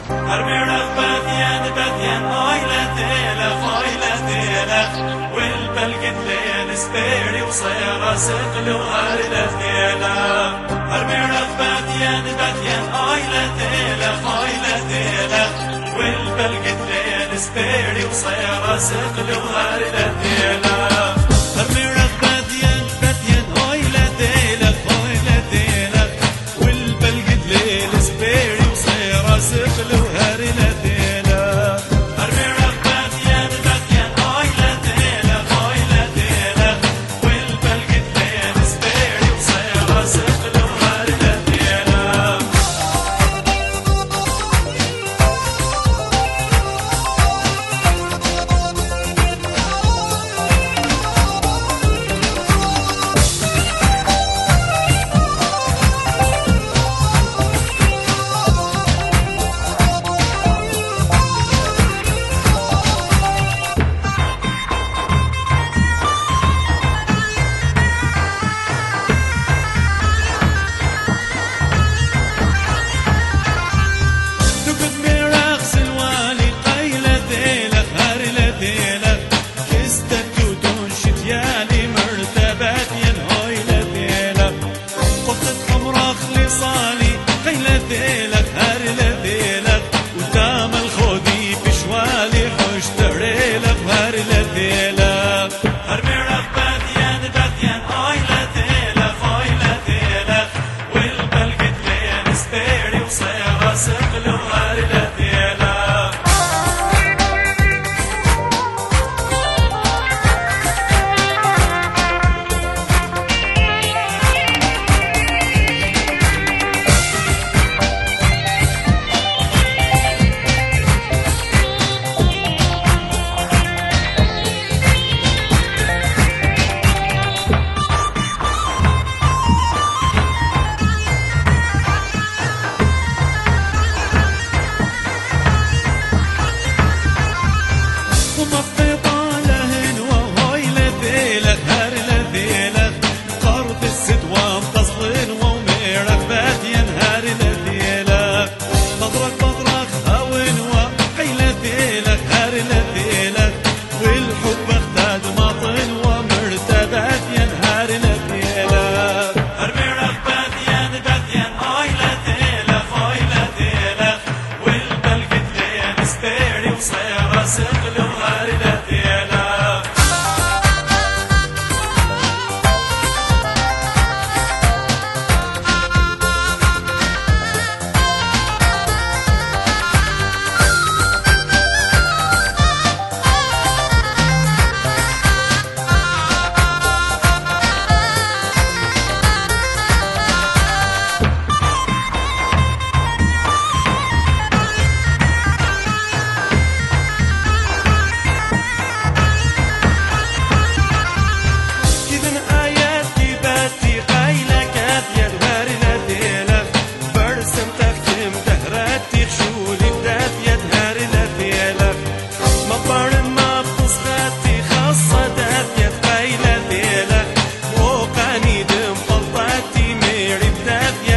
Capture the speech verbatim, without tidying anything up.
هرميرك بديان بديان آيلة ديلك آيلة ديلك والبلقت ليل سبيري وصيرة سقل وهرلة ديلك هرميرك بديان بديان آيلة ديلك آيلة ديلك والبلقت ليل سبيري وصيرة سقل وهرلة ديلك هرميرك بديان بديان آيلة ديلك آيلة ديلك والبلقت ليل سبيري وصيرة سقل وهرلة ديلك هرميرك بديان بديان آيلة ديلك آيلة ديلك والبلقت ليل سبيري وصيرة سقل وهرلة ديلك That